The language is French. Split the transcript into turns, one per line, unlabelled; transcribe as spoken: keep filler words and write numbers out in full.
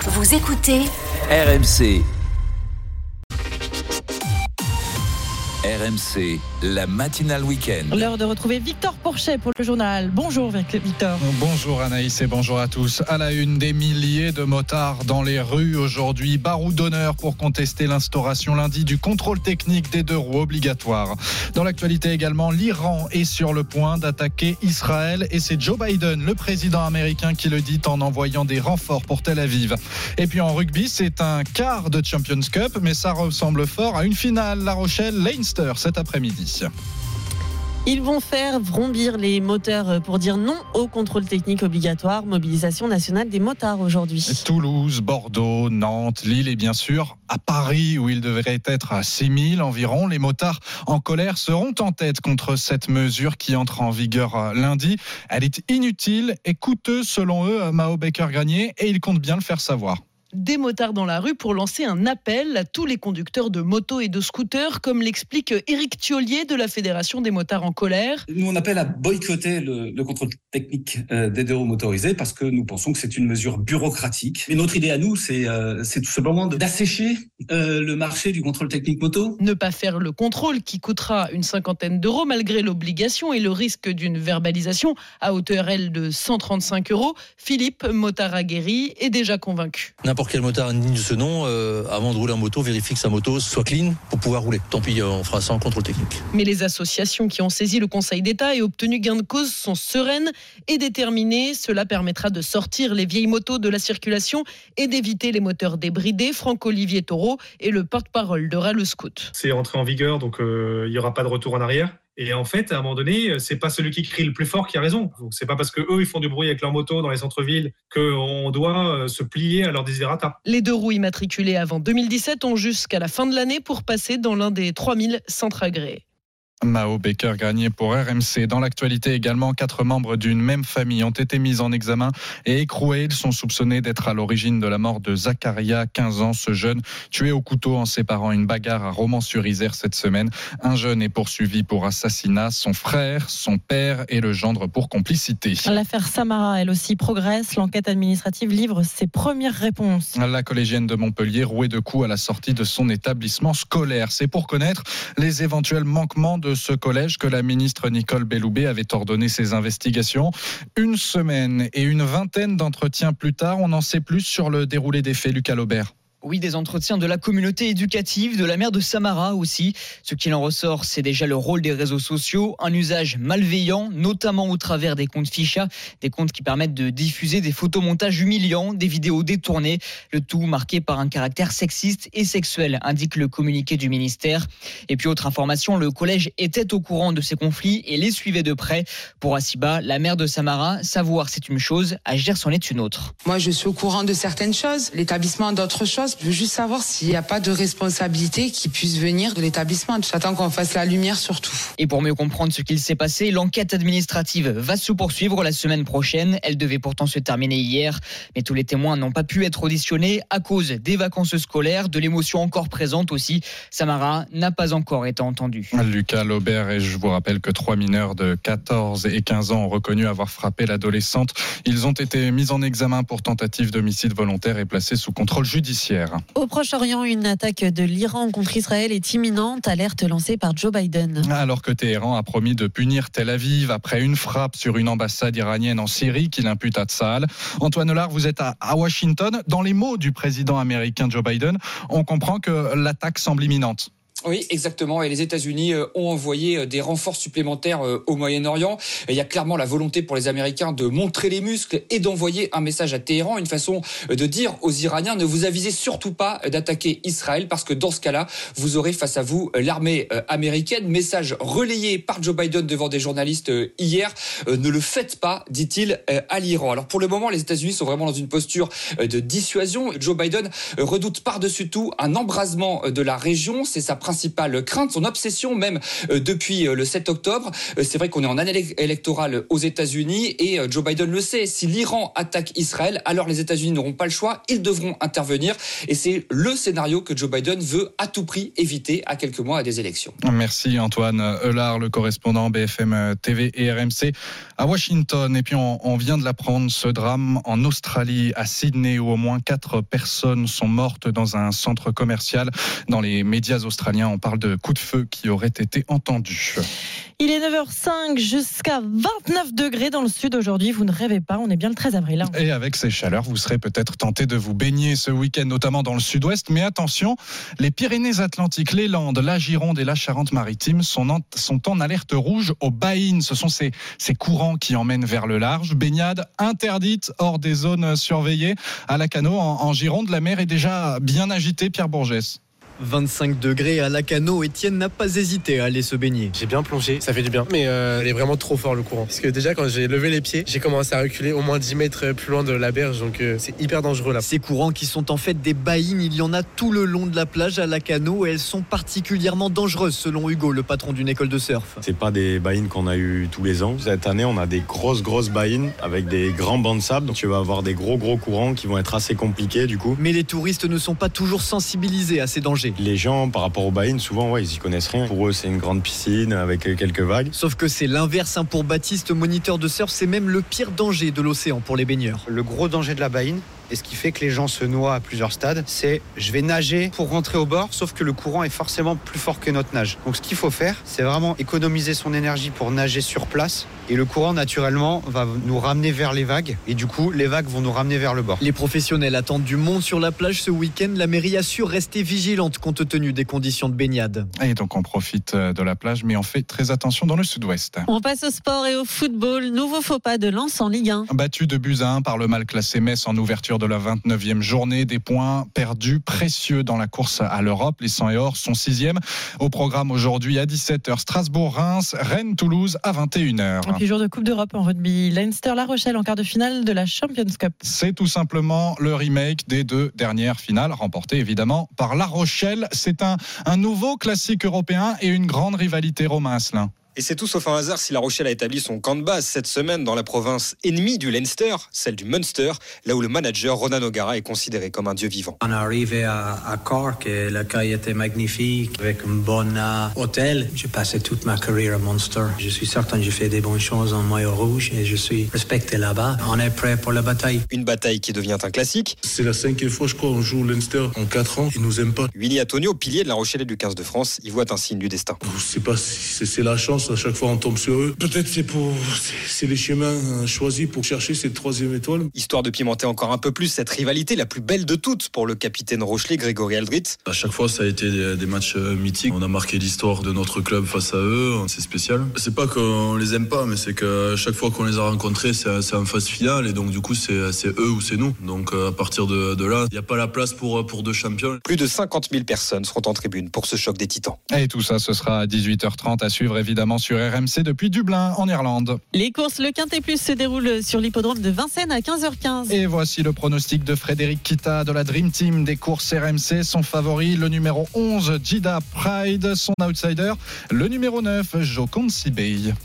Vous écoutez
R M C. R M C, la matinale week-end.
L'heure de retrouver Victor Porchet pour le journal. Bonjour Victor.
Bonjour Anaïs et bonjour à tous. À la une, des milliers de motards dans les rues aujourd'hui. Baroud d'honneur pour contester l'instauration lundi du contrôle technique des deux roues obligatoire. Dans l'actualité également, l'Iran est sur le point d'attaquer Israël et c'est Joe Biden, le président américain, qui le dit en envoyant des renforts pour Tel Aviv. Et puis en rugby, c'est un quart de Champions Cup, mais ça ressemble fort à une finale. La Rochelle-Leinster cet après-midi.
Ils vont faire vrombir les moteurs pour dire non au contrôle technique obligatoire. Mobilisation nationale des motards aujourd'hui.
Toulouse, Bordeaux, Nantes, Lille et bien sûr à Paris où il devrait être à six mille environ. Les motards en colère seront en tête contre cette mesure qui entre en vigueur lundi. Elle est inutile et coûteuse selon eux, Mao Becker-Granier, et ils comptent bien le faire savoir.
Des motards dans la rue pour lancer un appel à tous les conducteurs de motos et de scooters, comme l'explique Éric Thiollier de la Fédération des motards en colère.
Nous, on appelle à boycotter le, le contrôle technique euh, des deux roues motorisées parce que nous pensons que c'est une mesure bureaucratique. Et notre idée à nous, c'est, euh, c'est tout simplement d'assécher euh, le marché du contrôle technique moto.
Ne pas faire le contrôle qui coûtera une cinquantaine d'euros malgré l'obligation et le risque d'une verbalisation à hauteur, elle, de cent trente-cinq euros. Philippe, motard aguerri, est déjà convaincu.
N'importe quel motard indigne de ce nom, euh, avant de rouler en moto, vérifie que sa moto soit clean pour pouvoir rouler. Tant pis, on fera ça en contrôle technique.
Mais les associations qui ont saisi le Conseil d'État et obtenu gain de cause sont sereines et déterminées. Cela permettra de sortir les vieilles motos de la circulation et d'éviter les moteurs débridés. Franck-Olivier Taureau est le porte-parole de Râle Scout.
C'est entré en vigueur, donc euh, il n'y aura pas de retour en arrière. Et en fait, à un moment donné, c'est pas celui qui crie le plus fort qui a raison. Donc, c'est pas parce que eux ils font du bruit avec leur moto dans les centres-villes qu'on doit se plier à leur desiderata.
Les deux roues immatriculées avant deux mille dix-sept ont jusqu'à la fin de l'année pour passer dans l'un des trois mille centres agréés.
Mao Becker-Granier pour R M C. Dans l'actualité également, quatre membres d'une même famille ont été mis en examen et écroués. Ils sont soupçonnés d'être à l'origine de la mort de Zacharia, quinze ans. Ce jeune tué au couteau en séparant une bagarre à Romans-sur-Isère cette semaine. Un jeune est poursuivi pour assassinat. Son frère, son père et le gendre pour complicité.
L'affaire Samara, elle aussi, progresse. L'enquête administrative livre ses premières réponses.
La collégienne de Montpellier rouée de coups à la sortie de son établissement scolaire. C'est pour connaître les éventuels manquements de ce collège que la ministre Nicole Belloubet avait ordonné ses investigations. Une semaine et une vingtaine d'entretiens plus tard, on en sait plus sur le déroulé des faits. Lucas Laubert.
Oui, des entretiens de la communauté éducative, de la mère de Samara aussi. Ce qu'il en ressort, c'est déjà le rôle des réseaux sociaux, un usage malveillant, notamment au travers des comptes ficha, des comptes qui permettent de diffuser des photomontages humiliants, des vidéos détournées, le tout marqué par un caractère sexiste et sexuel, indique le communiqué du ministère. Et puis autre information, le collège était au courant de ces conflits et les suivait de près. Pour Asiba, la mère de Samara, savoir c'est une chose, agir c'en est une autre.
Moi, je suis au courant de certaines choses, l'établissement d'autres choses. Je veux juste savoir s'il n'y a pas de responsabilité qui puisse venir de l'établissement. J'attends qu'on fasse la lumière sur tout.
Et pour mieux comprendre ce qu'il s'est passé, l'enquête administrative va se poursuivre la semaine prochaine. Elle devait pourtant se terminer hier. Mais tous les témoins n'ont pas pu être auditionnés à cause des vacances scolaires, de l'émotion encore présente aussi. Samara n'a pas encore été entendue.
Lucas Laubert, et je vous rappelle que trois mineurs de quatorze et quinze ans ont reconnu avoir frappé l'adolescente. Ils ont été mis en examen pour tentative d'homicide volontaire et placés sous contrôle judiciaire.
Au Proche-Orient, une attaque de l'Iran contre Israël est imminente, alerte lancée par Joe Biden.
Alors que Téhéran a promis de punir Tel Aviv après une frappe sur une ambassade iranienne en Syrie qu'il impute à Tsahal. Antoine Hollard, vous êtes à, à Washington. Dans les mots du président américain Joe Biden, on comprend que l'attaque semble imminente.
Oui, exactement. Et les États-Unis ont envoyé des renforts supplémentaires au Moyen-Orient. Il y a clairement la volonté pour les Américains de montrer les muscles et d'envoyer un message à Téhéran, une façon de dire aux Iraniens ne vous avisez surtout pas d'attaquer Israël parce que dans ce cas-là, vous aurez face à vous l'armée américaine. Message relayé par Joe Biden devant des journalistes hier. Ne le faites pas, dit-il à l'Iran. Alors pour le moment, les États-Unis sont vraiment dans une posture de dissuasion. Joe Biden redoute par-dessus tout un embrasement de la région. C'est sa principale principale crainte, son obsession même euh, depuis euh, le sept octobre. Euh, c'est vrai qu'on est en année électorale aux États-Unis et euh, Joe Biden le sait. Si l'Iran attaque Israël, alors les États-Unis n'auront pas le choix, ils devront intervenir. Et c'est le scénario que Joe Biden veut à tout prix éviter à quelques mois des élections.
Merci Antoine Eulard, le correspondant B F M T V et R M C à Washington. Et puis on, on vient de l'apprendre, ce drame en Australie, à Sydney, où au moins quatre personnes sont mortes dans un centre commercial. Dans les médias australiens, on parle de coups de feu qui auraient été entendus.
Il est neuf heures cinq, jusqu'à vingt-neuf degrés dans le sud aujourd'hui. Vous ne rêvez pas, on est bien le treize avril.
Et avec ces chaleurs, vous serez peut-être tenté de vous baigner ce week-end, notamment dans le sud-ouest. Mais attention, les Pyrénées-Atlantiques, les Landes, la Gironde et la Charente-Maritime sont en, sont en alerte rouge au bain. Ce sont ces, ces courants qui emmènent vers le large. Baignade interdite hors des zones surveillées. À Lacanau, en, en Gironde, la mer est déjà bien agitée. Pierre Bourgès.
vingt-cinq degrés à Lacanau, Étienne n'a pas hésité à aller se baigner.
J'ai bien plongé, ça fait du bien, mais euh, elle est vraiment trop fort le courant. Parce que déjà quand j'ai levé les pieds, j'ai commencé à reculer au moins dix mètres plus loin de la berge, donc euh, c'est hyper dangereux là.
Ces courants qui sont en fait des baïnes, il y en a tout le long de la plage à Lacanau et elles sont particulièrement dangereuses selon Hugo, le patron d'une école de surf.
C'est pas des baïnes qu'on a eu tous les ans. Cette année, on a des grosses grosses baïnes avec des grands bancs de sable. Donc tu vas avoir des gros gros courants qui vont être assez compliqués du coup.
Mais les touristes ne sont pas toujours sensibilisés à ces dangers.
Les gens, par rapport aux baïnes, souvent, ouais, ils y connaissent rien. Pour eux, c'est une grande piscine avec quelques vagues.
Sauf que c'est l'inverse, hein, pour Baptiste, moniteur de surf, c'est même le pire danger de l'océan pour les baigneurs.
Le gros danger de la baïne, et ce qui fait que les gens se noient à plusieurs stades, c'est je vais nager pour rentrer au bord, sauf que le courant est forcément plus fort que notre nage. Donc ce qu'il faut faire, c'est vraiment économiser son énergie pour nager sur place. Et le courant, naturellement, va nous ramener vers les vagues. Et du coup, les vagues vont nous ramener vers le bord.
Les professionnels attendent du monde sur la plage ce week-end. La mairie assure rester vigilante compte tenu des conditions de baignade.
Et donc on profite de la plage, mais on fait très attention dans le sud-ouest.
On passe au sport et au football. Nouveau faux pas de Lens en Ligue un.
Battu de buts à un par le mal classé Metz en ouverture de la vingt-neuvième journée. Des points perdus précieux dans la course à l'Europe. Les cent et or sont sixième. Au programme aujourd'hui à dix-sept heures, Strasbourg-Reims, Rennes-Toulouse à vingt et une heures.
Et puis jour de Coupe d'Europe en rugby, Leinster-La Rochelle en quart de finale de la Champions Cup.
C'est tout simplement le remake des deux dernières finales, remportées évidemment par La Rochelle. C'est un, un nouveau classique européen et une grande rivalité. Romain Asselin.
Et c'est tout sauf un hasard si La Rochelle a établi son camp de base cette semaine dans la province ennemie du Leinster, celle du Munster, là où le manager Ronan O'Gara est considéré comme un dieu vivant.
On est arrivé à, à Cork et l'accueil était magnifique, avec un bon euh, hôtel. J'ai passé toute ma carrière à Munster. Je suis certain que j'ai fait des bonnes choses en maillot rouge et je suis respecté là-bas. On est prêt pour la bataille.
Une bataille qui devient un classique.
C'est la cinquième fois, je crois, on joue Leinster en quatre ans. Ils nous aiment pas.
Willy Antonio, pilier de La Rochelle et du quinze de France, y voit un signe du destin.
Je sais pas si c'est la chance. À chaque fois, on tombe sur eux. Peut-être c'est pour, c'est, c'est les chemins choisis pour chercher cette troisième étoile.
Histoire de pimenter encore un peu plus cette rivalité, la plus belle de toutes pour le capitaine rochelais Grégory Aldrit.
À chaque fois, ça a été des, des matchs mythiques. On a marqué l'histoire de notre club face à eux. C'est spécial. C'est pas qu'on les aime pas, mais c'est que chaque fois qu'on les a rencontrés, c'est, c'est en phase finale et donc du coup, c'est, c'est eux ou c'est nous. Donc à partir de, de là, il n'y a pas la place pour, pour deux champions.
Plus de cinquante mille personnes seront en tribune pour ce choc des titans.
Et tout ça, ce sera à dix-huit heures trente à suivre évidemment sur R M C depuis Dublin en Irlande.
Les courses, le Quintet Plus se déroule sur l'hippodrome de Vincennes à quinze heures quinze.
Et voici le pronostic de Frédéric Kita de la Dream Team des courses R M C. Son favori, le numéro onze, Jida Pride. Son outsider, le numéro neuf, Joconde Sibey.